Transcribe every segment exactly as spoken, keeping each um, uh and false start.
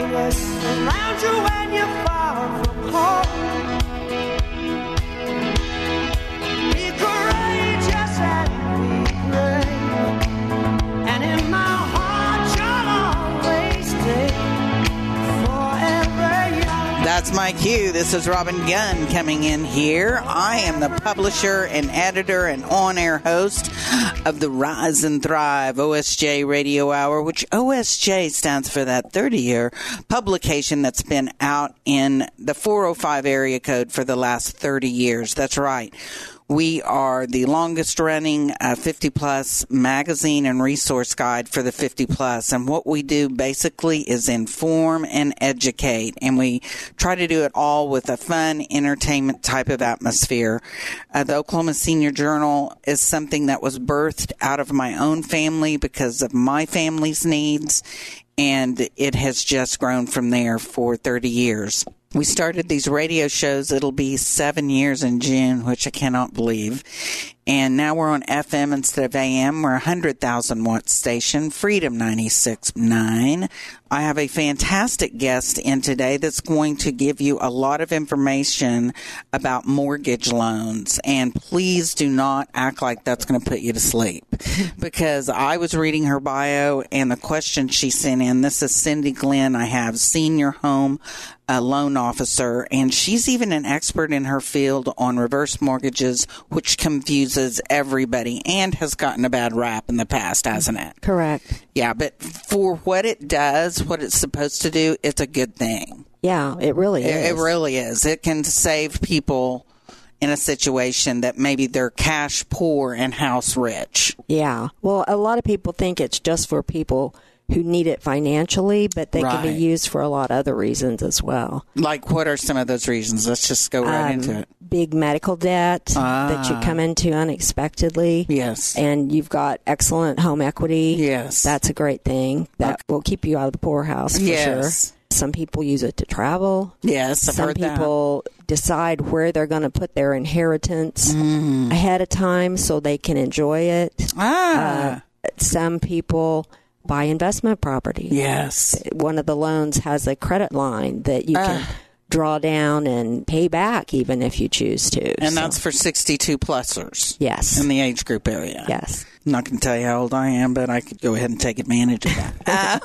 Around you when you're far from home. Be courageous and be brave. And in my heart you'll always stay forever young. That's my cue. This is Robin Gunn coming in here. I am the publisher and editor and on-air host of the Rise and Thrive O S J Radio Hour, which O S J stands for that thirty-year publication that's been out in the four oh five area code for the last thirty years. That's right. We are the longest-running uh, fifty-plus magazine and resource guide for the fifty-plus, and what we do basically is inform and educate, and we try to do it all with a fun, entertainment type of atmosphere. Uh, the Oklahoma Senior Journal is something that was birthed out of my own family because of my family's needs, and it has just grown from there for thirty years. We started these radio shows. It'll be seven years in June, which I cannot believe. And now we're on F M instead of A M. We're a one hundred thousand watt station, Freedom ninety-six point nine. I have a fantastic guest in today that's going to give you a lot of information about mortgage loans. And please do not act like that's going to put you to sleep, because I was reading her bio and the question she sent in. This is Cindy Glenn. I have senior home a loan officer, and she's even an expert in her field on reverse mortgages, which confuses everybody and has gotten a bad rap in the past, hasn't it? Correct. Yeah, but for what it does, what it's supposed to do, it's a good thing. Yeah, it really is. It, it really is. It can save people in a situation that maybe they're cash poor and house rich. Yeah. Well, a lot of people think it's just for people who need it financially, but they right. can be used for a lot of other reasons as well. Like, what are some of those reasons? Let's just go right um, into it. Big medical debt ah. that you come into unexpectedly. Yes. And you've got excellent home equity. Yes. That's a great thing. That okay. will keep you out of the poorhouse for yes. sure. Some people use it to travel. Yes, I've Some heard people that. decide where they're going to put their inheritance mm. ahead of time so they can enjoy it. Ah. Uh, some people buy investment property. Yes. One of the loans has a credit line that you can uh, draw down and pay back even if you choose to. And so. that's for sixty-two plusers. Yes. In the age group area. Yes. I'm not going to tell you how old I am, but I could go ahead and take advantage of that.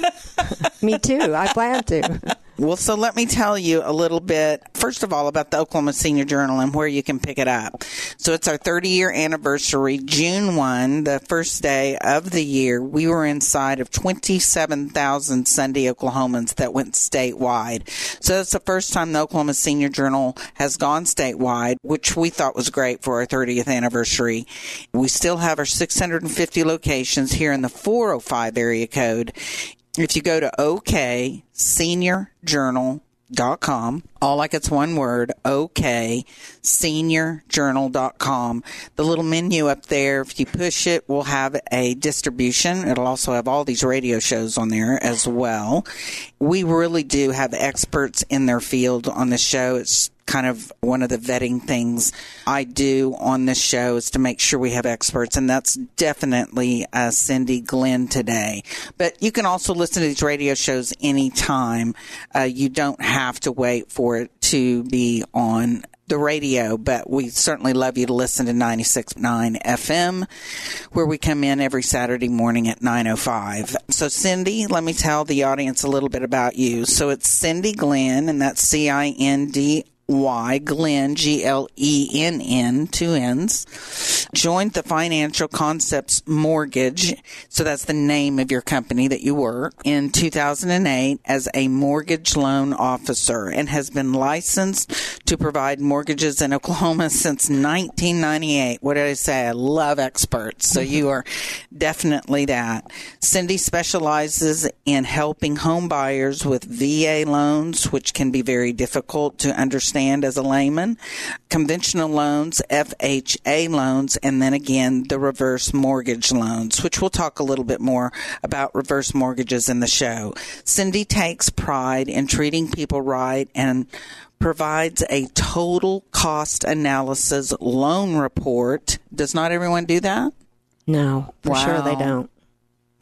um. Me too. I plan to. Well, so let me tell you a little bit, first of all, about the Oklahoma Senior Journal and where you can pick it up. So it's our thirty-year anniversary, June first, the first day of the year. We were inside of twenty-seven thousand Sunday Oklahomans that went statewide. So it's the first time the Oklahoma Senior Journal has gone statewide, which we thought was great for our thirtieth anniversary. We still have our six hundred fifty locations here in the four oh five area code. If you go to O K Senior Journal dot com, all like it's one word, O K Senior Journal dot com. The little menu up there, if you push it, will have a distribution. It'll also have all these radio shows on there as well. We really do have experts in their field on the show. It's kind of one of the vetting things I do on this show is to make sure we have experts, and that's definitely uh, Cindy Glenn today. But you can also listen to these radio shows anytime. Uh, you don't have to wait for it to be on the radio, but we certainly love you to listen to ninety-six point nine F M, where we come in every Saturday morning at nine oh five. So, Cindy, let me tell the audience a little bit about you. So it's Cindy Glenn, and that's C I N D Y, Glenn, G L E N N, two N's, joined the Financial Concepts Mortgage, so that's the name of your company that you work, in two thousand eight as a mortgage loan officer, and has been licensed to provide mortgages in Oklahoma since nineteen ninety-eight. What did I say? I love experts, so you are definitely that. Cindy specializes in helping home buyers with V A loans, which can be very difficult to understand as a layman, conventional loans, F H A loans, and then again the reverse mortgage loans, which we'll talk a little bit more about reverse mortgages in the show. Cindy takes pride in treating people right and provides a total cost analysis loan report. Does not everyone do that? No, for wow. sure they don't.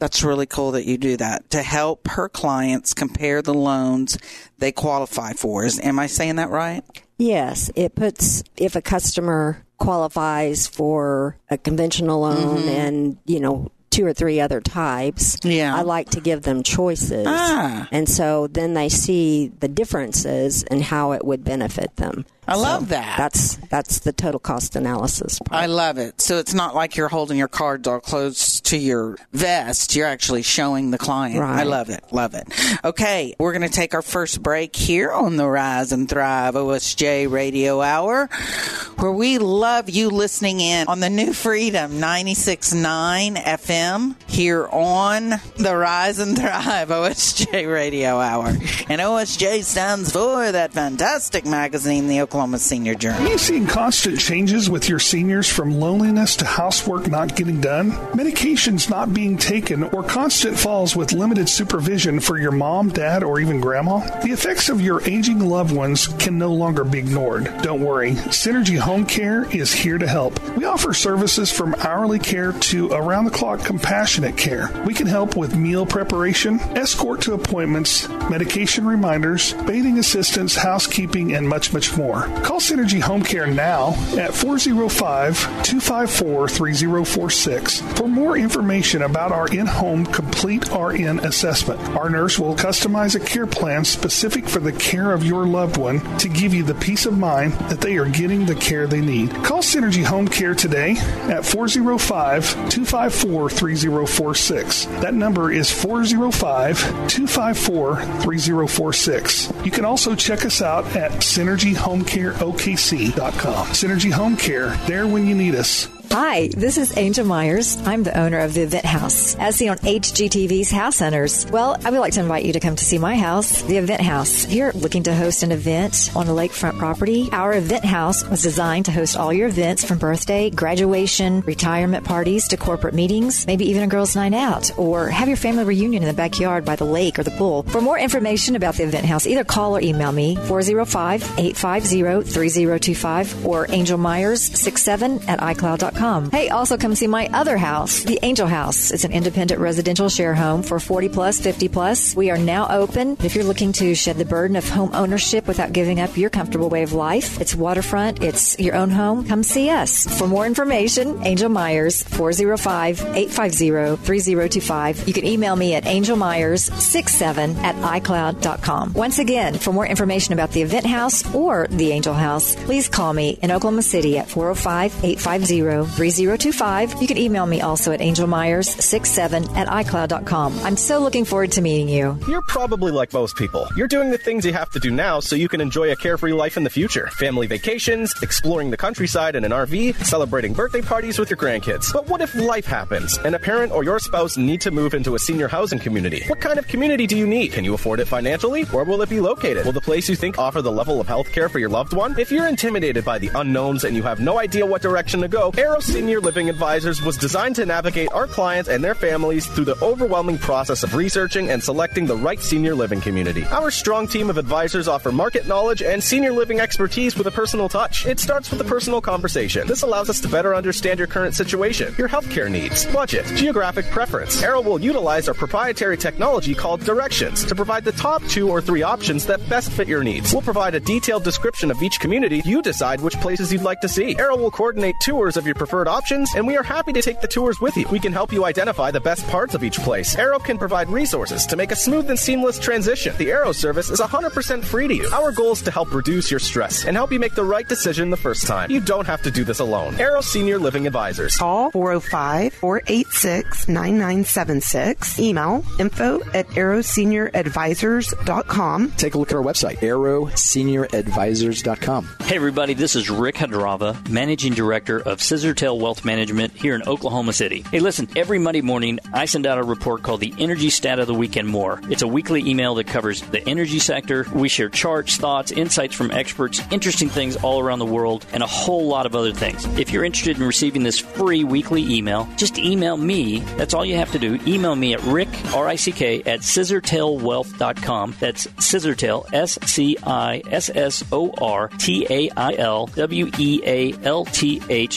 That's really cool that you do that to help her clients compare the loans they qualify for. Is, am I saying that right? Yes. It puts, if a customer qualifies for a conventional loan mm-hmm. and, you know, two or three other types, yeah. I like to give them choices. Ah. And so then they see the differences and how it would benefit them. I so love that. That's that's the total cost analysis part. I love it. So it's not like you're holding your cards all close to your vest. You're actually showing the client. Right. I love it. Love it. Okay, we're going to take our first break here on the Rise and Thrive O S J Radio Hour, where we love you listening in on the New Freedom ninety-six point nine F M here on the Rise and Thrive O S J Radio Hour. And O S J stands for that fantastic magazine, the Oklahoma Senior Journal. Are you seeing constant changes with your seniors, from loneliness to housework not getting done, medications not being taken, or constant falls with limited supervision for your mom, dad, or even grandma? The effects of your aging loved ones can no longer be ignored. Don't worry, Synergy Home Care is here to help. We offer services from hourly care to around-the-clock compassionate care. We can help with meal preparation, escort to appointments, medication reminders, bathing assistance, housekeeping, and much, much more. Call Synergy Home Care now at four oh five, two five four, three oh four six for more information about our in-home complete R N assessment. Our nurse will customize a care plan specific for the care of your loved one to give you the peace of mind that they are getting the care they need. Call Synergy Home Care today at four oh five, two five four, three oh four six. That number is four oh five, two five four, three oh four six. You can also check us out at synergy home care o k c dot com. Synergy Home Care, there when you need us. Hi, this is Angel Myers. I'm the owner of the Event House, as seen on H G T V's House Hunters. Well, I would like to invite you to come to see my house, the Event House. If you're looking to host an event on a lakefront property, our Event House was designed to host all your events from birthday, graduation, retirement parties to corporate meetings, maybe even a girls' night out, or have your family reunion in the backyard by the lake or the pool. For more information about the Event House, either call or email me four oh five, eight five zero, three oh two five or angel myers six seven at i cloud dot com. Hey, also come see my other house, the Angel House. It's an independent residential share home for forty plus, fifty plus. We are now open. If you're looking to shed the burden of home ownership without giving up your comfortable way of life, it's waterfront, it's your own home, come see us. For more information, Angel Myers, four oh five, eight five zero, three oh two five. You can email me at angel myers six seven at i cloud dot com. Once again, for more information about the Event House or the Angel House, please call me in Oklahoma City at four oh five, eight five zero, three oh two five. You can email me also at angel myers six seven at i cloud dot com. I'm so looking forward to meeting you. You're probably like most people. You're doing the things you have to do now so you can enjoy a carefree life in the future. Family vacations, exploring the countryside in an R V, celebrating birthday parties with your grandkids. But what if life happens and a parent or your spouse need to move into a senior housing community? What kind of community do you need? Can you afford it financially? Where will it be located? Will the place you think offer the level of health care for your loved one? If you're intimidated by the unknowns and you have no idea what direction to go, Arrow Senior Living Advisors was designed to navigate our clients and their families through the overwhelming process of researching and selecting the right senior living community. Our strong team of advisors offer market knowledge and senior living expertise with a personal touch. It starts with a personal conversation. This allows us to better understand your current situation, your healthcare needs, budget, geographic preference. Arrow will utilize our proprietary technology called Directions to provide the top two or three options that best fit your needs. We'll provide a detailed description of each community. You decide which places you'd like to see. Arrow will coordinate tours of your preferred options, and we are happy to take the tours with you. We can help you identify the best parts of each place. Arrow can provide resources to make a smooth and seamless transition. The Arrow service is one hundred percent free to you. Our goal is to help reduce your stress and help you make the right decision the first time. You don't have to do this alone. Arrow Senior Living Advisors. Call four oh five, four eight six, nine nine seven six. Email info at arrow senior advisors dot com. Take a look at our website, arrow senior advisors dot com. Hey everybody, this is Rick Hadrava, Managing Director of Scissortail Wealth Management here in Oklahoma City. Hey listen, every Monday morning I send out a report called the Energy Stat of the Week and More. It's a weekly email that covers the energy sector. We share charts, thoughts, insights from experts, interesting things all around the world, and a whole lot of other things. If you're interested in receiving this free weekly email, just email me. That's all you have to do. Email me at Rick, R I C K, at scissortail wealth dot com. That's Scissortail, S C I S S O R T A I L W E A L T H dot com.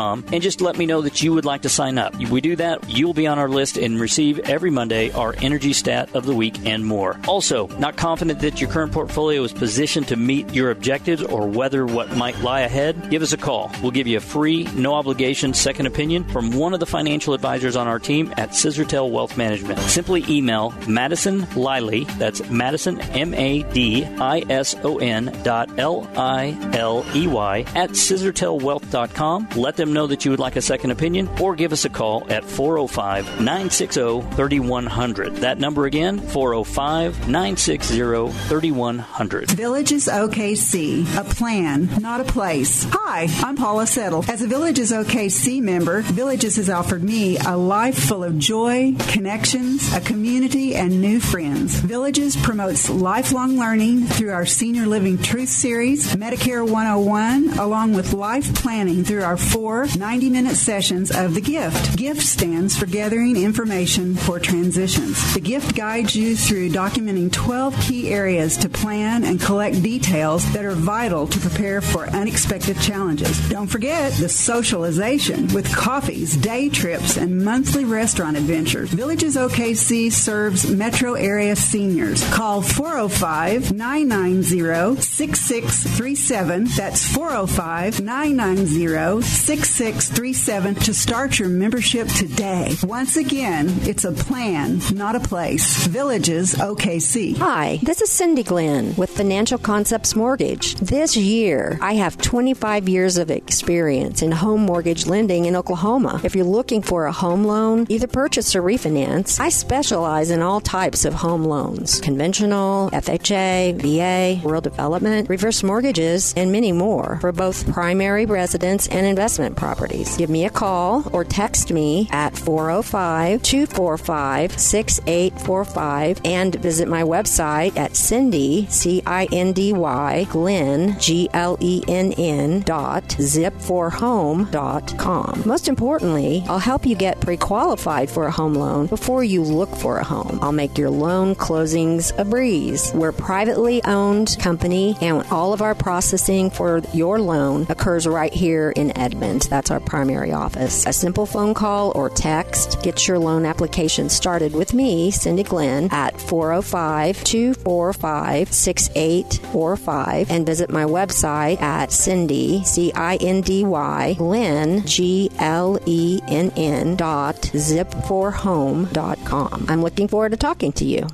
com and just let me know that you would like to sign up. If we do that, you'll be on our list and receive every Monday our Energy Stat of the Week and more. Also, not confident that your current portfolio is positioned to meet your objectives or weather what might lie ahead? Give us a call. We'll give you a free, no-obligation second opinion from one of the financial advisors on our team at Scissortail Wealth Management. Simply email Madison Liley, that's Madison, M A D I S O N dot L I L E Y, at scissortail wealth dot com. Let them know that you would like a second opinion, or give us a call at four oh five, nine six zero, three one zero zero. That number again, four oh five, nine six zero, three one zero zero. Villages O K C, a plan, not a place. Hi, I'm Paula Settle. As a Villages O K C member, Villages has offered me a life full of joy, connections, a community, and new friends. Villages promotes lifelong learning through our Senior Living Truth Series, Medicare one oh one, along with life planning through our four ninety-minute sessions of The Gift. GIFT stands for Gathering Information for Transitions. The Gift guides you through documenting twelve key areas to plan and collect details that are vital to prepare for unexpected challenges. Don't forget the socialization with coffees, day trips, and monthly restaurant adventures. Villages O K C serves metro area seniors. Call four oh five, nine nine zero, six six three seven. That's four oh five, nine nine zero, six six three seven to start your membership today. Once again, it's a plan, not a place. Villages O K C. Hi, this is Cindy Glenn with Financial Concepts Mortgage. This year, I have twenty-five years of experience in home mortgage lending in Oklahoma. If you're looking for a home loan, either purchase or refinance, I specialize in all types of home loans. Conventional, F H A, V A, rural development, reverse mortgages, and many more for both primary residence and investment properties. Give me a call or text me at four oh five, two four five, six eight four five and visit my website at Cindy, C I N D Y, Glenn, G L E N N dot zip for home dot com. Most importantly, I'll help you get pre-qualified for a home loan before you look for a home. I'll make your loan closings a breeze. We're a privately owned company, and all of our processing for your loan occurs right here in Edmond. That's our primary office. A simple phone call or text gets your loan application started with me, Cindy Glenn, at four oh five, two four five, six eight four five and visit my website at Cindy, C I N D Y, Glenn, G L E N N dot zip for home dot com. I'm looking forward to talking to you.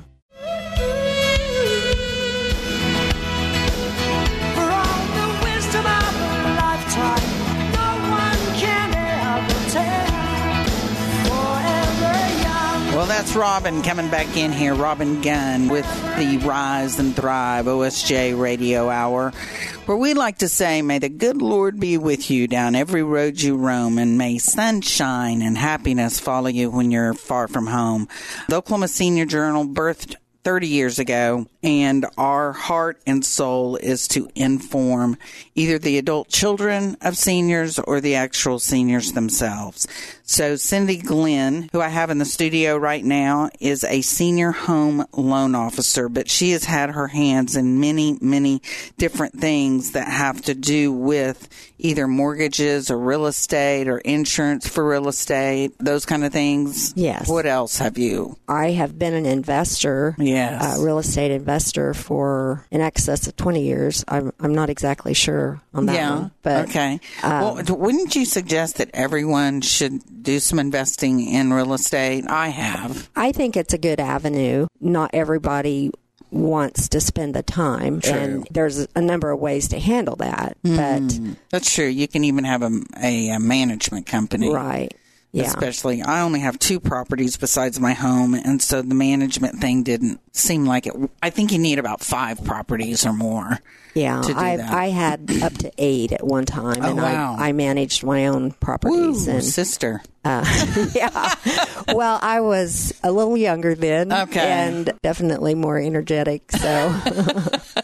For all the wisdom of a lifetime, no one can ever tell. Forever young. Well, that's Robin coming back in here, Robin Gunn, with the Rise and Thrive O S J Radio Hour, where we like to say, may the good Lord be with you down every road you roam, and may sunshine and happiness follow you when you're far from home. The Oklahoma Senior Journal birthed thirty years ago, and our heart and soul is to inform either the adult children of seniors or the actual seniors themselves. So Cindy Glenn, who I have in the studio right now, is a senior home loan officer, but she has had her hands in many, many different things that have to do with either mortgages or real estate or insurance for real estate, those kind of things. Yes. What else have you? I have been an investor, yes, a real estate investor for in excess of twenty years. I'm, I'm not exactly sure on that yeah. one. But, okay. Um, well, wouldn't you suggest that everyone should do some investing in real estate? I have. I think it's a good avenue. Not everybody wants to spend the time, True. and there's a number of ways to handle that. Mm, but that's true. You can even have a, a, a management company, right? Yeah. Especially, I only have two properties besides my home, and so the management thing didn't seem like it. I think you need about five properties or more. Yeah, to do I that. I had up to eight at one time, Oh, and wow. I I managed my own properties. Woo, and sister. Uh, yeah. Well, I was a little younger then, Okay. and definitely more energetic. So.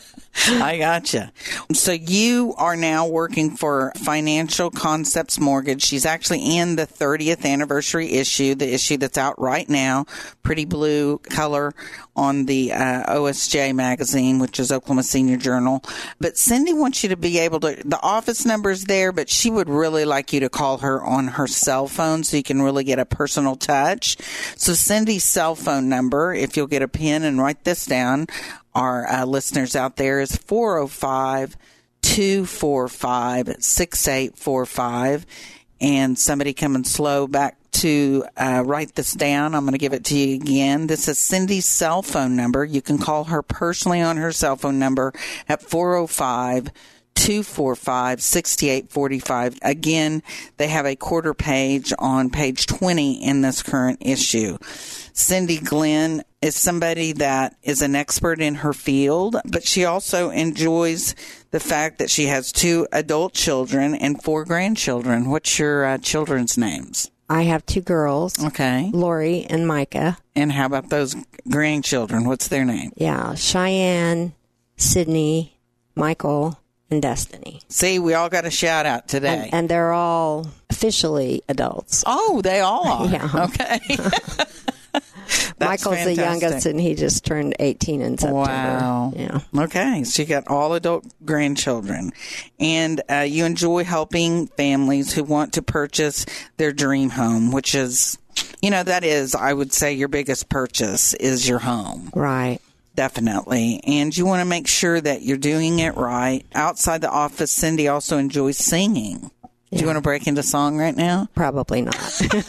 I gotcha. So you are now working for Financial Concepts Mortgage. She's actually in the thirtieth anniversary issue, the issue that's out right now, pretty blue color on the uh, O S J magazine, which is Oklahoma Senior Journal. But Cindy wants you to be able to, the office number's there, but she would really like you to call her on her cell phone so you can really get a personal touch. So Cindy's cell phone number, if you'll get a pen and write this down, our uh, listeners out there, is four oh five, two four five, six eight four five. And somebody coming slow back to uh, write this down. I'm going to give it to you again. This is Cindy's cell phone number. You can call her personally on her cell phone number at four oh five, two four five, six eight four five. Again, they have a quarter page on page twenty in this current issue. Cindy Glenn is somebody that is an expert in her field, but she also enjoys the fact that she has two adult children and four grandchildren. What's your uh, children's names? I have two girls. Okay. Lori and Micah. And how about those grandchildren? What's their name? Yeah, Cheyenne, Sydney, Michael, and Destiny. See, we all got a shout out today. And, and they're all officially adults. Oh, they all are? Yeah. Okay. Michael's fantastic. the youngest, and he just turned eighteen in September. Wow. Yeah. Okay. So you got all adult grandchildren. And uh, you enjoy helping families who want to purchase their dream home, which is, you know, that is, I would say, your biggest purchase is your home. Right. Definitely. And you want to make sure that you're doing it right. Outside the office, Cindy also enjoys singing. Do Yeah. you want to break into song right now? Probably not.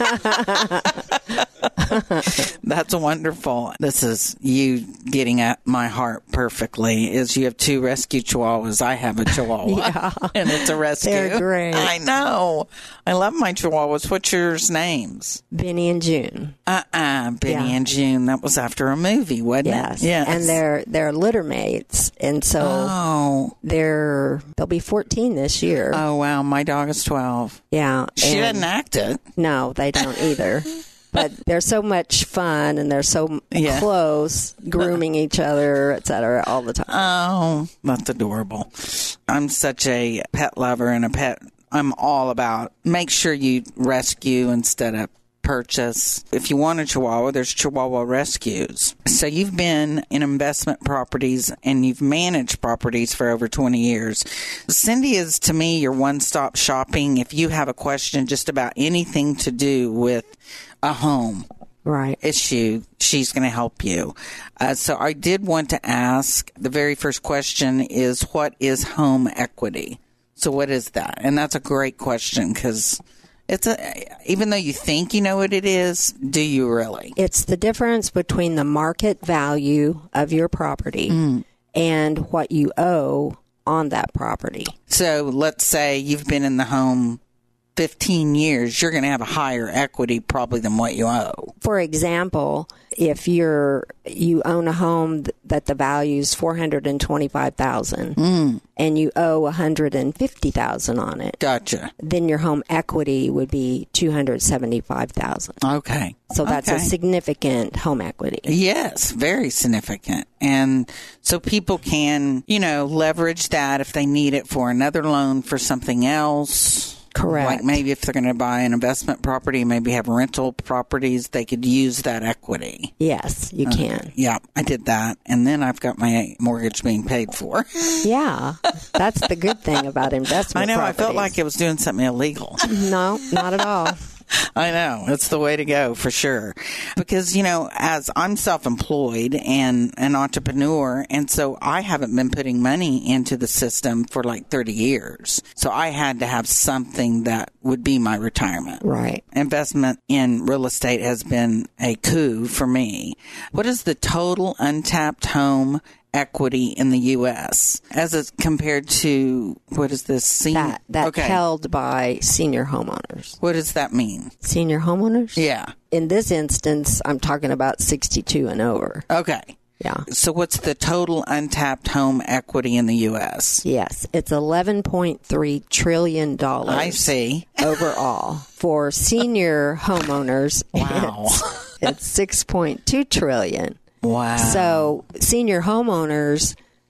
That's wonderful. This is you getting at my heart perfectly, is you have two rescue chihuahuas. I have a chihuahua. Yeah. And it's a rescue. They're great. I know. I love my chihuahuas. What's yours names? Benny and June. Uh-uh. Benny Yeah. and June. That was after a movie, wasn't Yes. it? Yes. And they're they're litter mates, and so Oh. they're they'll be fourteen this year. Oh, wow. My dog is twelve. Yeah. She and- doesn't act it. No, they don't either. But they're so much fun, and they're so Yeah. close, grooming each other, et cetera, all the time. Oh, that's adorable. I'm such a pet lover and a pet. I'm all about make sure you rescue instead of purchase. If you want a Chihuahua, there's Chihuahua Rescues. So you've been in investment properties and you've managed properties for over twenty years. Cindy is, to me, your one-stop shopping. If you have a question just about anything to do with a home Right. issue, she's going to help you. Uh, so I did want to ask, the very first question is, what is home equity? So what is that? And that's a great question, because it's a, even though you think you know what it is, do you really? It's the difference between the market value of your property Mm. and what you owe on that property. So let's say you've been in the home fifteen years, you're going to have a higher equity probably than what you owe. For example, if you're you own a home th- that the value is four hundred twenty-five thousand dollars Mm. and you owe one hundred fifty thousand dollars on it, Gotcha. then your home equity would be two hundred seventy-five thousand dollars. Okay. So that's Okay. a significant home equity. Yes, very significant. And so people can, you know, leverage that if they need it for another loan for something else. Correct. Like maybe if they're going to buy an investment property, maybe have rental properties, they could use that equity. Yes, you can. Yeah, I did that. And then I've got my mortgage being paid for. Yeah, that's the good thing about investment I know, properties. I felt like it was doing something illegal. No, not at all. I know. It's the way to go for sure. Because, you know, as I'm self-employed and an entrepreneur, and so I haven't been putting money into the system for like thirty years. So I had to have something that would be my retirement. Right. Investment in real estate has been a coup for me. What is the total untapped home equity in the U S as it's compared to, what is this? Senior? That that okay. held by senior homeowners. What does that mean? Senior homeowners? Yeah. In this instance, I'm talking about sixty-two and over. Okay. Yeah. So what's the total untapped home equity in the U S? Yes, it's eleven point three trillion dollars. I see. Overall. For senior homeowners, Wow. it's, it's six point two trillion dollars. Wow. So senior homeowners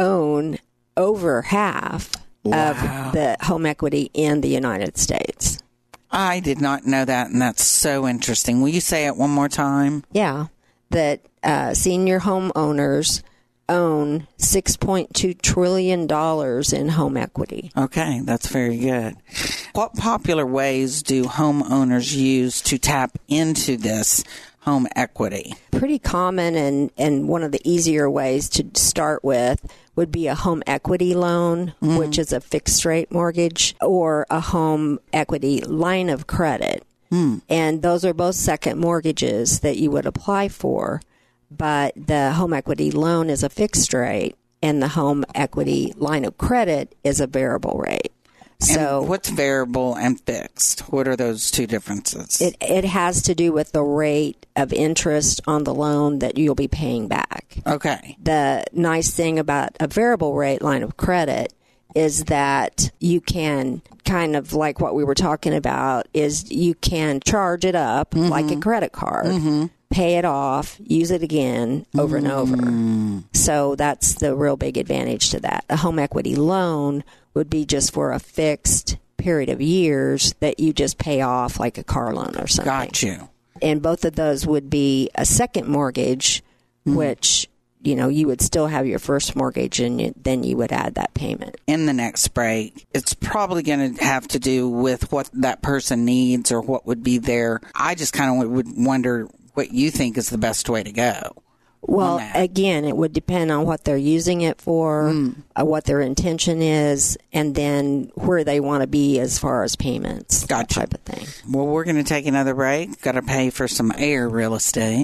own over half Wow. of the home equity in the United States. I did not know that, and that's so interesting. Will you say it one more time? Yeah, that uh, senior homeowners own six point two trillion dollars in home equity. Okay, that's very good. What popular ways do homeowners use to tap into this home equity? Pretty common, and, and one of the easier ways to start with would be a home equity loan, mm-hmm. which is a fixed rate mortgage, or a home equity line of credit. Mm. And those are both second mortgages that you would apply for. But the home equity loan is a fixed rate, and the home equity line of credit is a variable rate. So and what's variable and fixed? What are those two differences? It it has to do with the rate of interest on the loan that you'll be paying back. Okay. The nice thing about a variable rate line of credit is that you can kind of, like what we were talking about, is you can charge it up mm-hmm. like a credit card. Mm-hmm. Pay it off, use it again over mm. and over. So that's the real big advantage to that. A home equity loan would be just for a fixed period of years that you just pay off like a car loan or something. Got you. And both of those would be a second mortgage, mm. which, you know, you would still have your first mortgage, and you, then you would add that payment. In the next break, it's probably going to have to do with what that person needs or what would be there. I just kind of would wonder what you think is the best way to go. Well, again, it would depend on what they're using it for, mm. uh, what their intention is, and then where they want to be as far as payments. Gotcha. That type of thing. Well, we're going to take another break. Got to pay for some air real estate.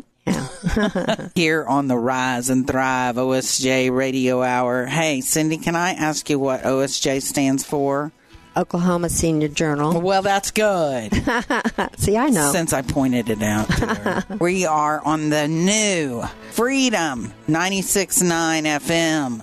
Yeah. Here on the Rise and Thrive O S J Radio Hour. Hey, Cindy, can I ask you what O S J stands for? Oklahoma Senior Journal. Well, that's good. See, I know. Since I pointed it out to her. We are on the new Freedom ninety-six point nine F M.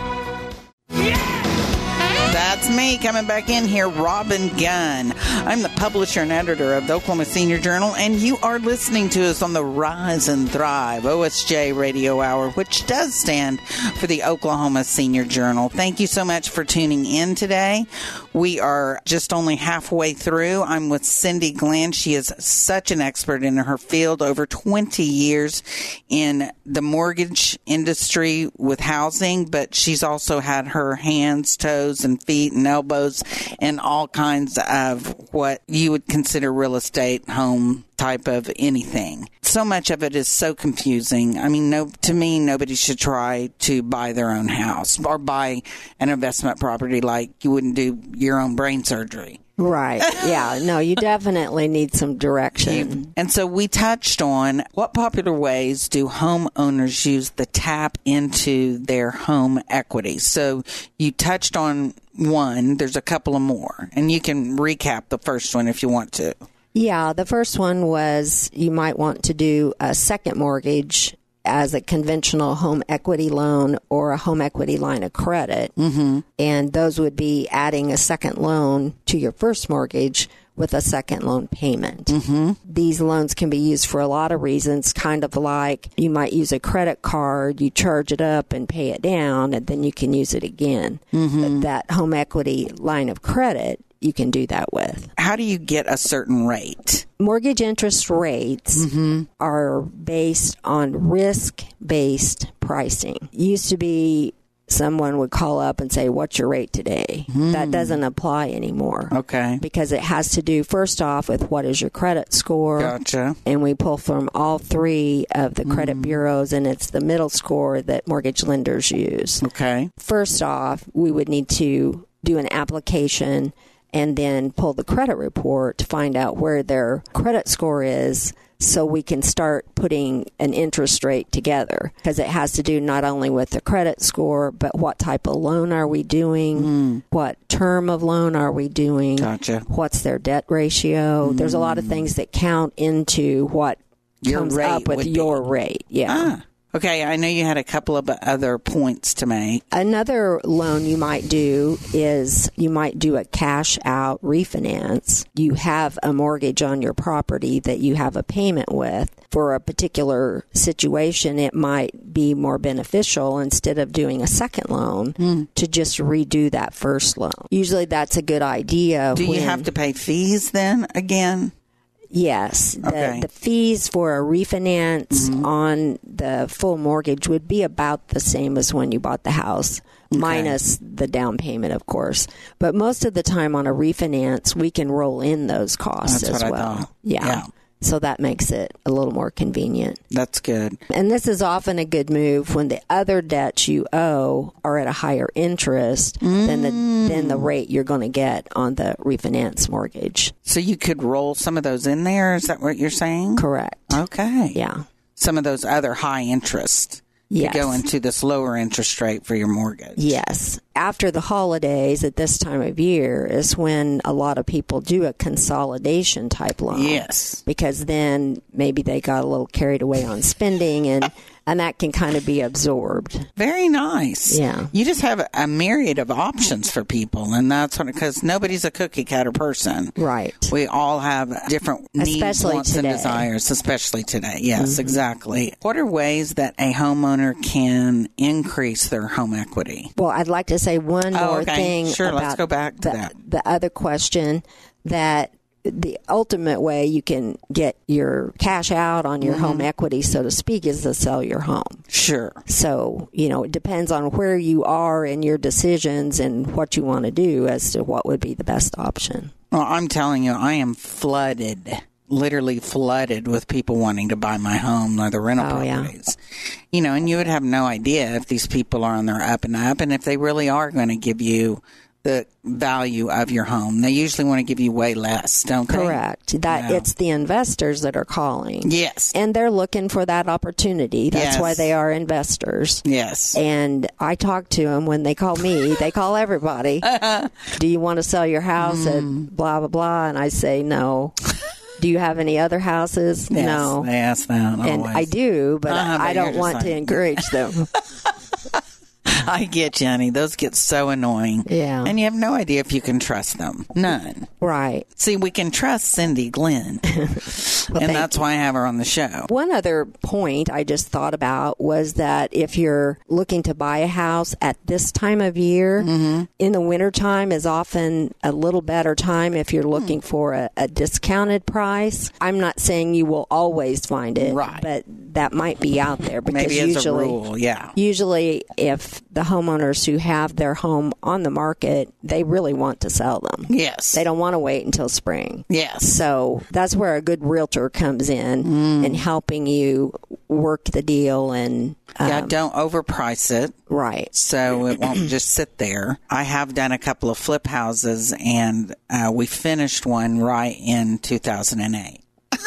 That's me coming back in here, Robin Gunn. I'm the publisher and editor of the Oklahoma Senior Journal, and you are listening to us on the Rise and Thrive O S J Radio Hour, which does stand for the Oklahoma Senior Journal. Thank you so much for tuning in today. We are just only halfway through. I'm with Cindy Glenn. She is such an expert in her field, over twenty years in the mortgage industry with housing, but she's also had her hands, toes, and feet and elbows in all kinds of what you would consider real estate, home type of anything. So much of it is so confusing. I mean, no, to me, nobody should try to buy their own house or buy an investment property like you wouldn't do your own brain surgery. Right. Yeah. No, you definitely need some direction. And so we touched on what popular ways do homeowners use to tap into their home equity. So you touched on one. There's a couple of more. And you can recap the first one if you want to. Yeah. The first one was you might want to do a second mortgage as a conventional home equity loan or a home equity line of credit. Mm-hmm. And those would be adding a second loan to your first mortgage with a second loan payment. Mm-hmm. These loans can be used for a lot of reasons, kind of like you might use a credit card, you charge it up and pay it down, and then you can use it again. Mm-hmm. That home equity line of credit, you can do that with. How do you get a certain rate? Mortgage interest rates mm-hmm. are based on risk-based pricing. Used to be someone would call up and say, what's your rate today? Mm. That doesn't apply anymore. Okay. Because it has to do, first off, with what is your credit score. Gotcha. And we pull from all three of the credit mm. bureaus, and it's the middle score that mortgage lenders use. Okay. First off, we would need to do an application and then pull the credit report to find out where their credit score is, so we can start putting an interest rate together, because it has to do not only with the credit score, but what type of loan are we doing, mm. what term of loan are we doing, gotcha. What's their debt ratio. Mm. There's a lot of things that count into what your comes rate up with your be. rate. Yeah. Ah. Okay, I know you had a couple of other points to make. Another loan you might do is you might do a cash out refinance. You have a mortgage on your property that you have a payment with. For a particular situation, it might be more beneficial instead of doing a second loan mm. to just redo that first loan. Usually that's a good idea. Do you when, have to pay fees then again? Yes. The, okay. the fees for a refinance mm-hmm. on the full mortgage would be about the same as when you bought the house, okay. minus the down payment, of course. But most of the time on a refinance, we can roll in those costs That's as what well. I thought. Yeah. yeah. So that makes it a little more convenient. That's good. And this is often a good move when the other debts you owe are at a higher interest mm. than the than the rate you're going to get on the refinance mortgage. So you could roll some of those in there? Is that what you're saying? Correct. Okay. Yeah. Some of those other high interest. Yes. To go into this lower interest rate for your mortgage. Yes. After the holidays at this time of year is when a lot of people do a consolidation type loan. Yes. Because then maybe they got a little carried away on spending and and that can kind of be absorbed. Very nice. Yeah. You just have a myriad of options for people, and that's what, because nobody's a cookie cutter person. Right. We all have different needs, especially wants, today. and desires, especially today. Yes, mm-hmm. exactly. What are ways that a homeowner can increase their home equity? Well, I'd like to say one oh, more okay. thing. Sure, about let's go back to the, that. The other question that the ultimate way you can get your cash out on your mm-hmm. home equity, so to speak, is to sell your home. Sure. So, you know, it depends on where you are in your decisions and what you want to do as to what would be the best option. Well, I'm telling you, I am flooded, literally flooded with people wanting to buy my home or the rental oh, properties. Yeah. You know, and you would have no idea if these people are on their up and up and if they really are going to give you the value of your home. They usually want to give you way less, don't they? Correct. That yeah. It's the investors that are calling. Yes. And they're looking for that opportunity. That's yes. why they are investors. Yes. And I talk to them when they call me. They call everybody. Do you want to sell your house mm. at blah, blah, blah? And I say no. Do you have any other houses? Yes, no. They ask that always. And I do, but uh-huh, I, I don't want like... to encourage them. I get you, honey. Those get so annoying. Yeah. And you have no idea if you can trust them. None. Right. See, we can trust Cindy Glenn. well, and that's why I have her on the show. One other point I just thought about was that if you're looking to buy a house at this time of year, mm-hmm. in the wintertime is often a little better time if you're looking mm. for a, a discounted price. I'm not saying you will always find it, right. but that might be out there. Because Maybe as usually, a rule, yeah. Usually if the homeowners who have their home on the market, they really want to sell them. Yes. They don't want to wait until spring. Yes. So that's where a good realtor comes in mm. and helping you work the deal and um, yeah, don't overprice it. Right. So it won't just sit there. I have done a couple of flip houses, and uh, we finished one right in two thousand eight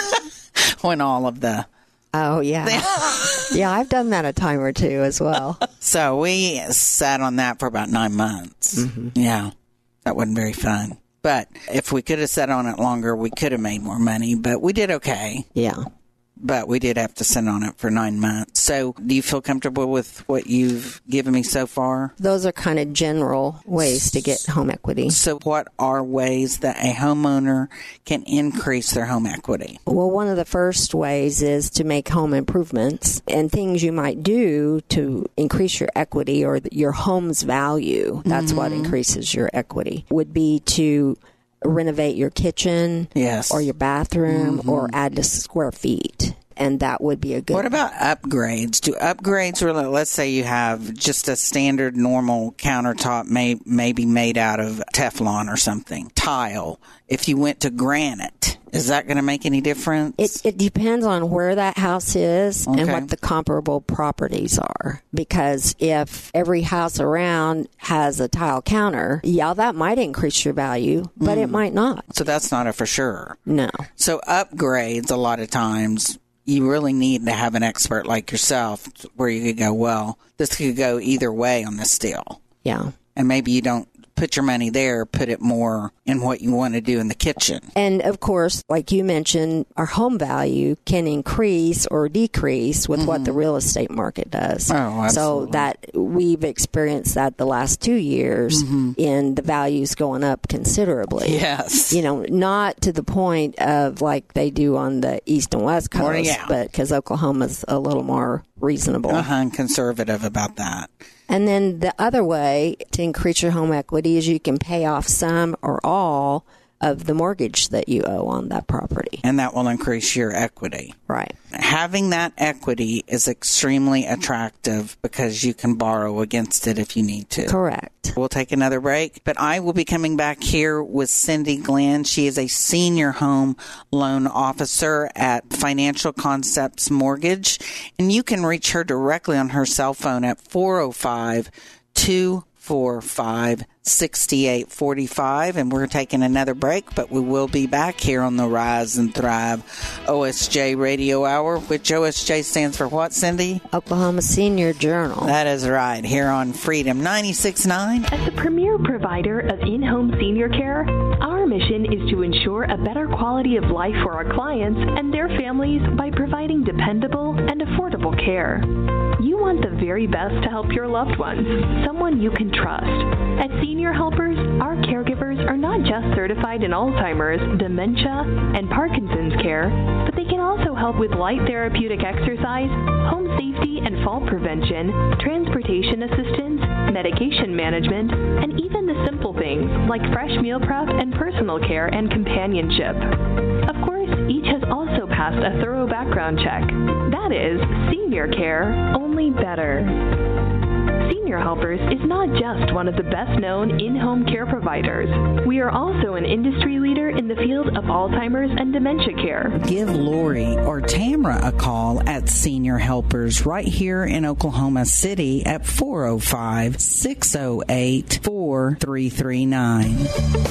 when all of the Oh, yeah. yeah, I've done that a time or two as well. So we sat on that for about nine months. Mm-hmm. Yeah, that wasn't very fun. But if we could have sat on it longer, we could have made more money. But we did okay. Yeah. But we did have to sit on it for nine months. So do you feel comfortable with what you've given me so far? Those are kind of general ways to get home equity. So what are ways that a homeowner can increase their home equity? Well, one of the first ways is to make home improvements, and things you might do to increase your equity or your home's value. That's mm-hmm. what increases your equity, would be to renovate your kitchen yes. or your bathroom mm-hmm. or add to square feet. And that would be a good... What about upgrades? Do upgrades, really, let's say you have just a standard normal countertop may, maybe made out of Teflon or something, tile. If you went to granite, is that going to make any difference? It, it depends on where that house is okay. and what the comparable properties are. Because if every house around has a tile counter, yeah, that might increase your value, but mm. it might not. So that's not a for sure. No. So upgrades, a lot of times, you really need to have an expert like yourself where you could go, well, this could go either way on this deal. Yeah. And maybe you don't put your money there, put it more in what you want to do in the kitchen. And of course, like you mentioned, our home value can increase or decrease with mm-hmm. what the real estate market does. Oh, absolutely. So that we've experienced that the last two years mm-hmm. in the values going up considerably. Yes. You know, not to the point of like they do on the East and West Coast, or, yeah. but because Oklahoma's a little more reasonable. Uh-huh, and conservative about that. And then the other way to increase your home equity is you can pay off some or all of the mortgage that you owe on that property. And that will increase your equity. Right. Having that equity is extremely attractive because you can borrow against it if you need to. Correct. We'll take another break, but I will be coming back here with Cindy Glenn. She is a senior home loan officer at Financial Concepts Mortgage, and you can reach her directly on her cell phone at four oh five, two four five, six eight four five, and we're taking another break, but we will be back here on the Rise and Thrive O S J Radio Hour, which O S J stands for what, Cindy? Oklahoma Senior Journal. That is right, here on Freedom ninety-six point nine. As the premier provider of in-home senior care, our mission is to ensure a better quality of life for our clients and their families by providing dependable and affordable care. You want the very best to help your loved ones, someone you can trust. At Senior Helpers, our caregivers are not just certified in Alzheimer's, dementia, and Parkinson's care, but they can also help with light therapeutic exercise, home safety and fall prevention, transportation assistance, medication management, and even the simple things like fresh meal prep and personal care and companionship. Of course, each has also passed a thorough background check. That is senior care, only better. Senior Helpers is not just one of the best-known in-home care providers. We are also an industry leader in the field of Alzheimer's and dementia care. Give Lori or Tamra a call at Senior Helpers right here in Oklahoma City at four oh five, six oh eight, four three three nine.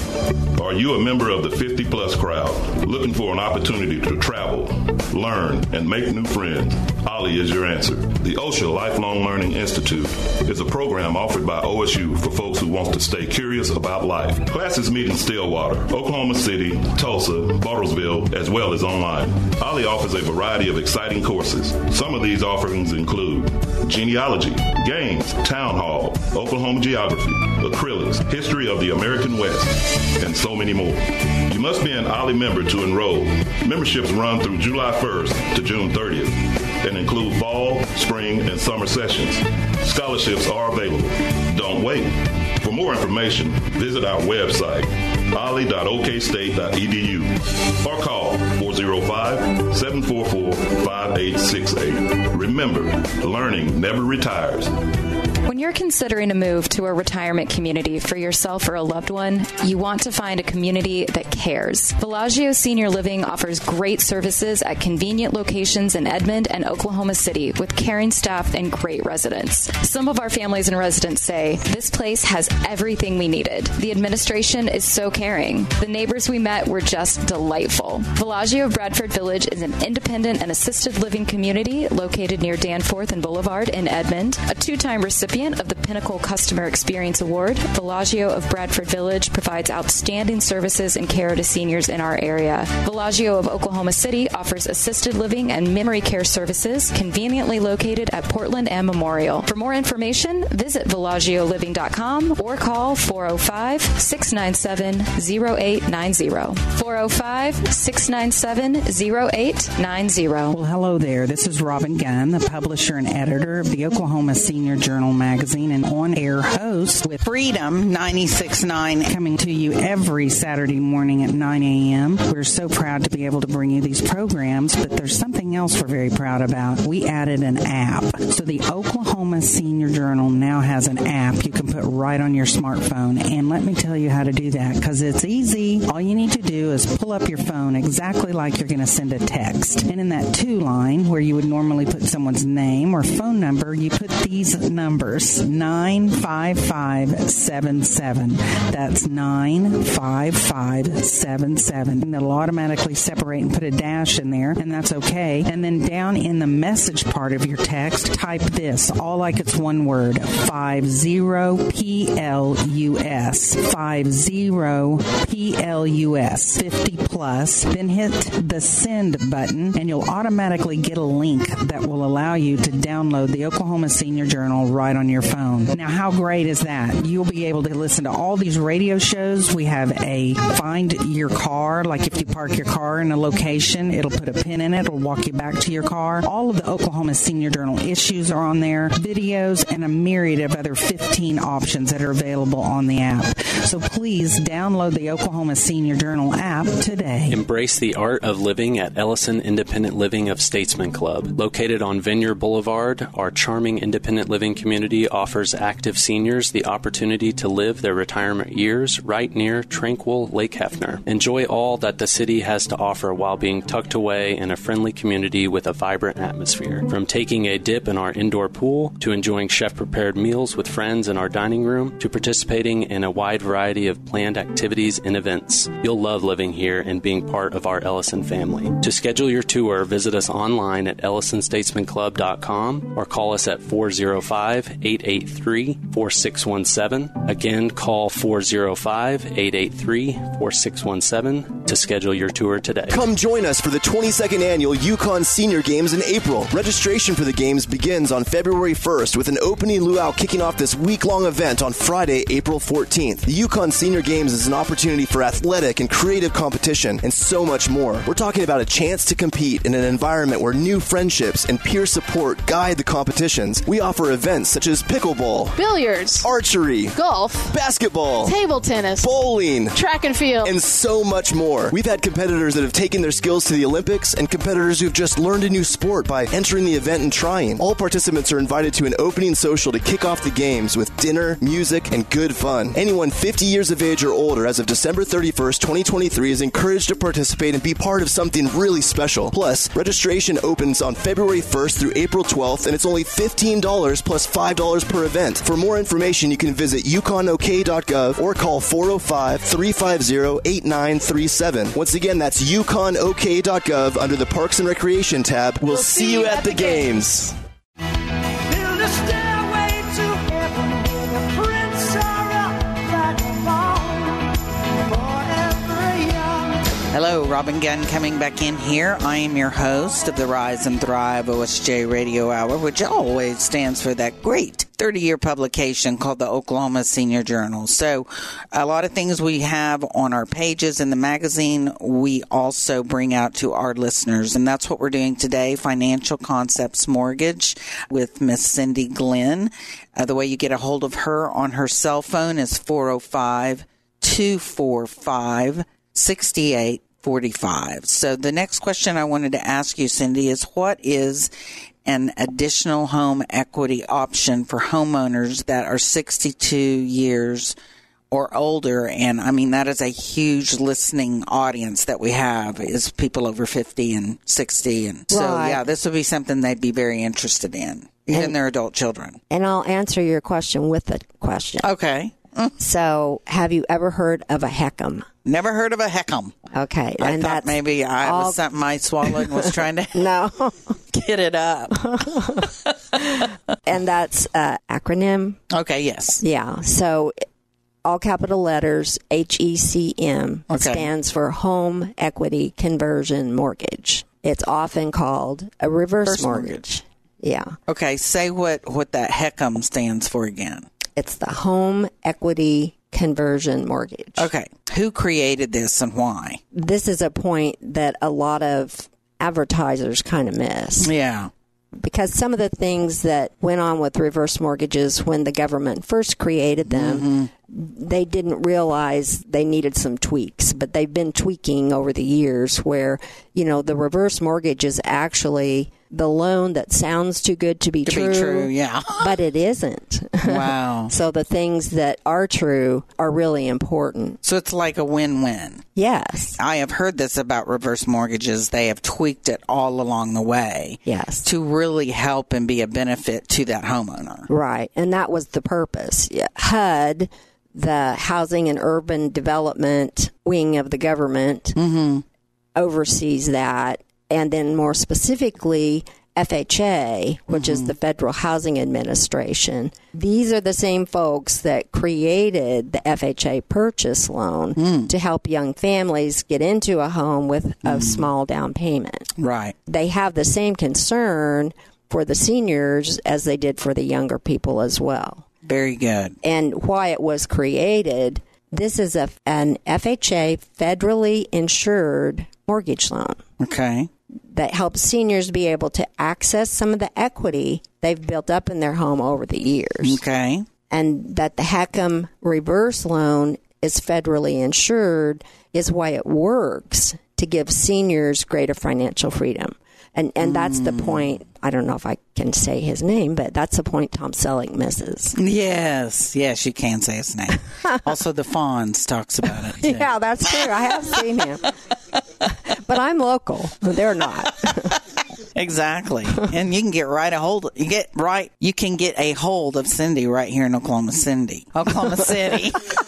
Are you a member of the fifty plus crowd looking for an opportunity to travel, learn, and make new friends? Ollie is your answer. The OSHA Lifelong Learning Institute is a program offered by O S U for folks who want to stay curious about life. Classes meet in Stillwater, Oklahoma City, Tulsa, Bartlesville, as well as online. Ollie offers a variety of exciting courses. Some of these offerings include genealogy, games, town hall, Oklahoma geography, acrylics, history of the American West, and so many more. You must be an Ollie member to enroll. Memberships run through July first to June thirtieth and include fall, spring, and summer sessions. Scholarships are available. Don't wait. For more information, visit our website, ollie dot o k state dot e d u, or call four oh five, seven four four, five eight six eight. Remember, learning never retires. When you're considering a move to a retirement community for yourself or a loved one, you want to find a community that cares. Bellagio Senior Living offers great services at convenient locations in Edmond and Oklahoma City with caring staff and great residents. Some of our families and residents say, this place has everything we needed. The administration is so caring. The neighbors we met were just delightful. Bellagio of Bradford Village is an independent and assisted living community located near Danforth and Boulevard in Edmond, a two-time recipient of the Pinnacle Customer Experience Award. Bellagio of Bradford Village provides outstanding services and care to seniors in our area. Bellagio of Oklahoma City offers assisted living and memory care services conveniently located at Portland and Memorial. For more information, visit Bellagio living dot com or call four oh five, six nine seven, oh eight nine oh. four oh five, six nine seven, oh eight nine oh. Well, hello there. This is Robin Gunn, the publisher and editor of the Oklahoma Senior Journal magazine and on-air host with Freedom ninety-six point nine, coming to you every Saturday morning at nine a.m. We're so proud to be able to bring you these programs, but there's something else we're very proud about. We added an app. So the Oklahoma Senior Journal now has an app you can put right on your smartphone, and let me tell you how to do that, because it's easy. All you need to do is pull up your phone exactly like like you're going to send a text. And in that to line, where you would normally put someone's name or phone number, you put these numbers, nine five five seven seven. That's nine five five seven seven. And it'll automatically separate and put a dash in there, and that's okay. And then down in the message part of your text, type this, all like it's one word, five zero P L U S. five zero P L U S. fifty plus. Then hit the send button, and you'll automatically get a link that will allow you to download the Oklahoma Senior Journal right on your phone. Now, how great is that? You'll be able to listen to all these radio shows. We have a find your car, like if you park your car in a location, it'll put a pin in it, it'll walk you back to your car. All of the Oklahoma Senior Journal issues are on there, videos, and a myriad of other fifteen options that are available on the app. So please download the Oklahoma Senior Journal app today. Embrace the art of living at Ellison Independent Living of Statesman Club. Located on Vineyard Boulevard, our charming independent living community offers active seniors the opportunity to live their retirement years right near tranquil Lake Hefner. Enjoy all that the city has to offer while being tucked away in a friendly community with a vibrant atmosphere. From taking a dip in our indoor pool, to enjoying chef-prepared meals with friends in our dining room, to participating in a wide variety of planned activities and events. You'll love living here and being part of our Ellison family. To schedule your tour, visit us online at ellison statesman club dot com or call us at four oh five, eight eight three, four six one seven. Again, call four oh five, eight eight three, four six one seven to schedule your tour today. Come join us for the twenty-second annual Yukon Senior Games in April. Registration for the games begins on February first with an opening luau kicking off this week-long event on Friday, April fourteenth. The Yukon Senior Games is an opportunity for athletic and creative competition and so much more. We're talking about a chance to compete in an environment where new friendships and peer support guide the competitions. We offer events such as pickleball, billiards, archery, golf, basketball, table tennis, bowling, track and field, and so much more. We've had competitors that have taken their skills to the Olympics and competitors who've just learned a new sport by entering the event and trying. All participants are invited to an opening social to kick off the games with dinner, music, and good fun. Anyone fifty years of age or older as of December thirty-first, twenty twenty-three is encouraged to participate and be part of something really special. Plus, registration opens on February first through April twelfth, and it's only fifteen dollars plus five dollars per event. For more information, you can visit yukon o k dot gov or call four oh five, three five zero, eight nine three seven. Once again, that's yukon o k dot gov under the Parks and Recreation tab. We'll, we'll see, see you at, at the, the games. games. Build a stairway to heaven where the prince are up that forever young. Hello, Robin Gunn coming back in here. I am your host of the Rise and Thrive O S J Radio Hour, which always stands for that great thirty-year publication called the Oklahoma Senior Journal. So a lot of things we have on our pages in the magazine, we also bring out to our listeners, and that's what we're doing today, Financial Concepts Mortgage with Miss Cindy Glenn. Uh, the way you get a hold of her on her cell phone is four oh five, two four five, six eight four five. So the next question I wanted to ask you, Cindy, is what is an additional home equity option for homeowners that are sixty-two years or older? And I mean, that is a huge listening audience that we have, is people over fifty and sixty. And so, right. yeah, this would be something they'd be very interested in, even and, their adult children. And I'll answer your question with a question. Okay. So, have you ever heard of a HECM? Never heard of a HECM. Okay. I and thought that's maybe I all... was something I swallowed and was trying to no. get it up. And that's an acronym. Okay, yes. Yeah. So, all capital letters, H E C M, okay. stands for Home Equity Conversion Mortgage. It's often called a reverse First mortgage. mortgage. Yeah. Okay, say what, what that HECM stands for again. It's the Home Equity Conversion Mortgage. Okay. Who created this and why? This is a point that a lot of advertisers kind of miss. Yeah. Because some of the things that went on with reverse mortgages when the government first created them, mm-hmm. they didn't realize they needed some tweaks. But they've been tweaking over the years where, you know, the reverse mortgage is actually the loan that sounds too good to be to true. be true, yeah. But it isn't. Wow. So the things that are true are really important. So it's like a win-win. Yes. I have heard this about reverse mortgages. They have tweaked it all along the way. Yes. To really help and be a benefit to that homeowner. Right. And that was the purpose. H U D, the Housing and Urban Development wing of the government, mm-hmm. oversees that. And then more specifically, F H A, which mm-hmm. is the Federal Housing Administration. These are the same folks that created the F H A purchase loan mm. to help young families get into a home with a mm. small down payment. Right. They have the same concern for the seniors as they did for the younger people as well. Very good. And why it was created, this is a, an F H A federally insured mortgage loan. Okay. That helps seniors be able to access some of the equity they've built up in their home over the years. Okay. And that the H E C M reverse loan is federally insured is why it works to give seniors greater financial freedom. And and that's the point. I don't know if I can say his name, but that's the point Tom Selleck misses. Yes. Yes, you can say his name. Also, the Fonz talks about it, too. Yeah, that's true. I have seen him. But I'm local. They're not. Exactly. And you can get right a hold you get right you can get a hold of Cindy right here in Oklahoma City. Oklahoma City.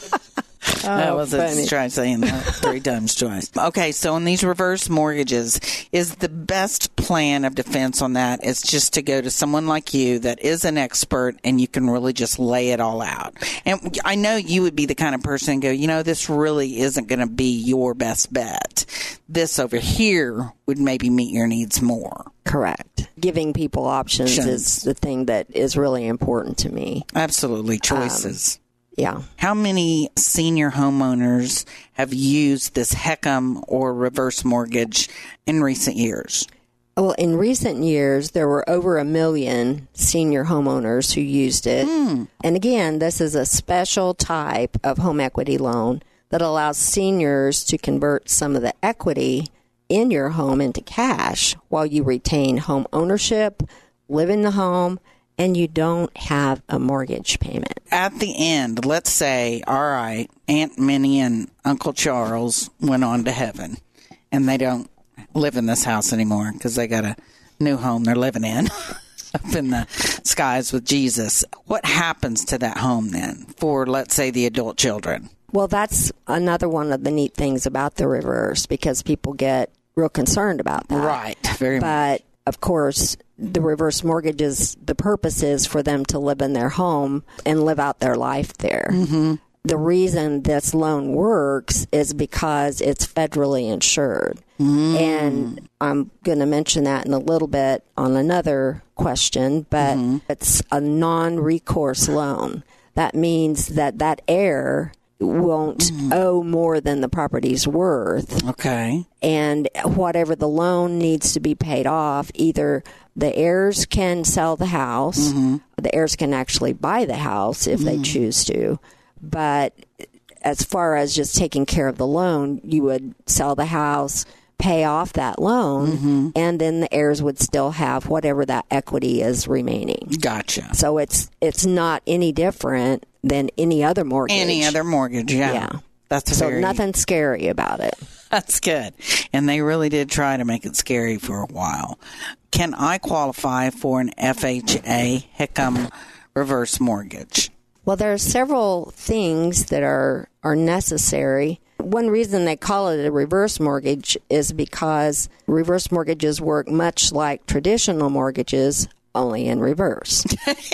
Oh, that was funny. a try saying that three times twice. Okay, so in these reverse mortgages, is the best plan of defense on that is just to go to someone like you that is an expert and you can really just lay it all out. And I know you would be the kind of person to go, you know, this really isn't going to be your best bet. This over here would maybe meet your needs more. Correct. Giving people options Options. is the thing that is really important to me. Absolutely. Choices. Um, Yeah. How many senior homeowners have used this H E C M or reverse mortgage in recent years? Well, in recent years, there were over a million senior homeowners who used it. Mm. And again, this is a special type of home equity loan that allows seniors to convert some of the equity in your home into cash while you retain home ownership, live in the home, and you don't have a mortgage payment. At the end, let's say, all right, Aunt Minnie and Uncle Charles went on to heaven, and they don't live in this house anymore because they got a new home they're living in up in the skies with Jesus. What happens to that home then for, let's say, the adult children? Well, that's another one of the neat things about the reverse because people get real concerned about that. Right, very much. But, of course, the reverse mortgages, the purpose is for them to live in their home and live out their life there. Mm-hmm. The reason this loan works is because it's federally insured. Mm. And I'm going to mention that in a little bit on another question, but mm-hmm. it's a non-recourse loan. That means that that heir won't mm. owe more than the property's worth. Okay. And whatever the loan needs to be paid off, either the heirs can sell the house, mm-hmm. the heirs can actually buy the house if mm. they choose to. But as far as just taking care of the loan, you would sell the house, pay off that loan, mm-hmm. and then the heirs would still have whatever that equity is remaining. Gotcha. So it's it's not any different than any other mortgage. Any other mortgage, yeah. Yeah. That's so very... nothing scary about it. That's good. And they really did try to make it scary for a while. Can I qualify for an F H A H E C M reverse mortgage? Well, there are several things that are, are necessary. One reason they call it a reverse mortgage is because reverse mortgages work much like traditional mortgages, only in reverse.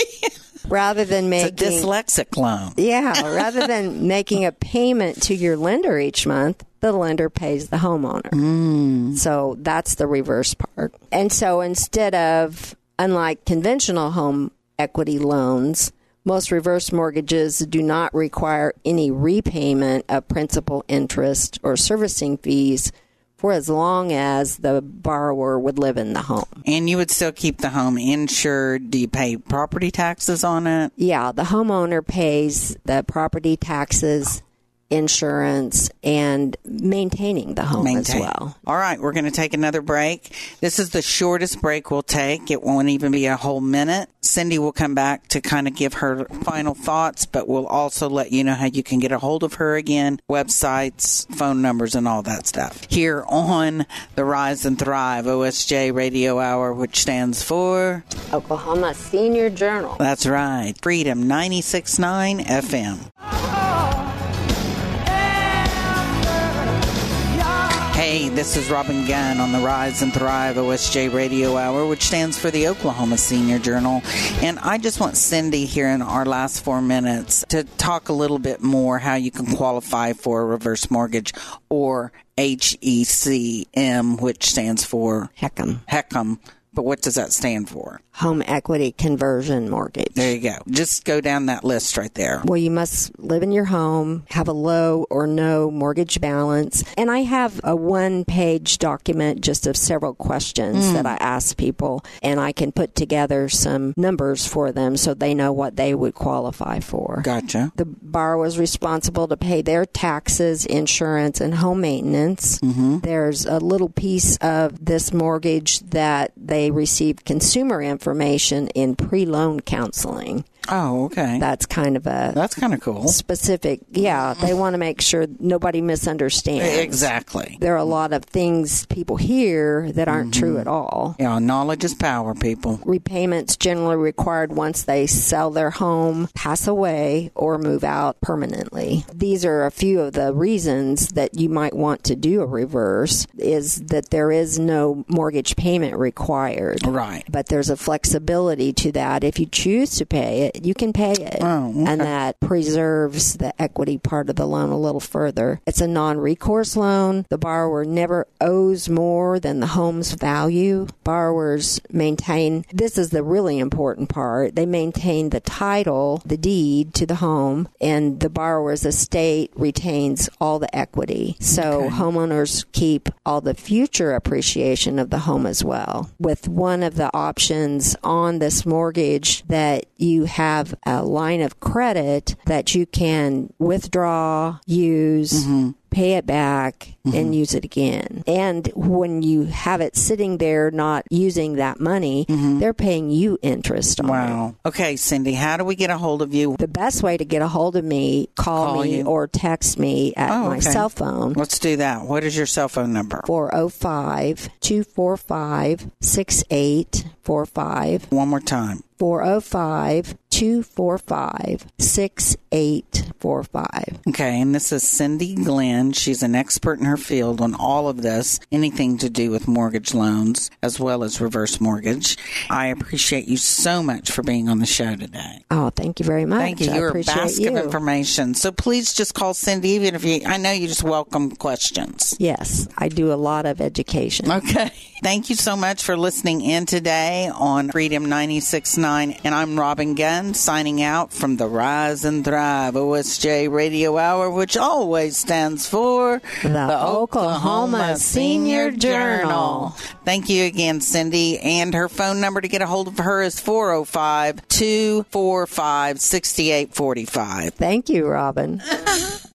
Rather than making... It's a dyslexic loan. Yeah, rather than making a payment to your lender each month, the lender pays the homeowner. Mm. So that's the reverse part. And so instead of, unlike conventional home equity loans, most reverse mortgages do not require any repayment of principal, interest, or servicing fees for as long as the borrower would live in the home. And you would still keep the home insured. Do you pay property taxes on it? Yeah, the homeowner pays the property taxes insurance, and maintaining the home Maintain. as well. All right, we're going to take another break. This is the shortest break we'll take. It won't even be a whole minute. Cindy will come back to kind of give her final thoughts, but we'll also let you know how you can get a hold of her again, websites, phone numbers, and all that stuff. Here on the Rise and Thrive O S J Radio Hour, which stands for Oklahoma Senior Journal. That's right. Freedom ninety-six point nine F M. Hey, this is Robin Gunn on the Rise and Thrive O S J Radio Hour, which stands for the Oklahoma Senior Journal. And I just want Cindy here in our last four minutes to talk a little bit more how you can qualify for a reverse mortgage, or H E C M, which stands for HECM. HECM. But what does that stand for? Home Equity Conversion Mortgage. There you go. Just go down that list right there. Well, you must live in your home, have a low or no mortgage balance. And I have a one-page document just of several questions mm. that I ask people, and I can put together some numbers for them so they know what they would qualify for. Gotcha. The borrower is responsible to pay their taxes, insurance, and home maintenance. Mm-hmm. There's a little piece of this mortgage that they received consumer information in pre-loan counseling. Oh, okay. That's kind of a... That's kind of cool. Specific. Yeah, they want to make sure nobody misunderstands. Exactly. There are a lot of things people hear that aren't mm-hmm. true at all. Yeah, knowledge is power, people. Repayments generally required once they sell their home, pass away, or move out permanently. These are a few of the reasons that you might want to do a reverse, is that there is no mortgage payment required. Right. But there's a flexibility to that. If you choose to pay it, you can pay it. Oh, okay. And that preserves the equity part of the loan a little further. It's a non-recourse loan. The borrower never owes more than the home's value. Borrowers maintain, this is the really important part, they maintain the title, the deed to the home, and the borrower's estate retains all the equity. So okay. homeowners keep all the future appreciation of the home as well. With one of the options on this mortgage that you have have a line of credit that you can withdraw, use, mm-hmm. pay it back, mm-hmm. and use it again. And when you have it sitting there not using that money, mm-hmm. they're paying you interest on wow. it. Wow. Okay, Cindy, how do we get a hold of you? The best way to get a hold of me, call, call me you. or text me at oh, my okay. cell phone. Let's do that. What is your cell phone number? four oh five, two four five, six eight four five. One more time. four oh five, two four five, six eight four five. Okay, and this is Cindy Glenn. She's an expert in her field on all of this, anything to do with mortgage loans as well as reverse mortgage. I appreciate you so much for being on the show today. Oh, thank you very much. Thank you. I You're a appreciate basket you. of information. So please just call Cindy, even if you, I know you just welcome questions. Yes, I do a lot of education. Okay. Thank you so much for listening in today on Freedom ninety-six point nine. And I'm Robin Gunn, signing out from the Rise and Thrive O S J Radio Hour, which always stands for the, the Oklahoma, Oklahoma Senior Journal. Thank you again, Cindy. And her phone number to get a hold of her is four oh five, two four five, six eight four five. Thank you, Robin.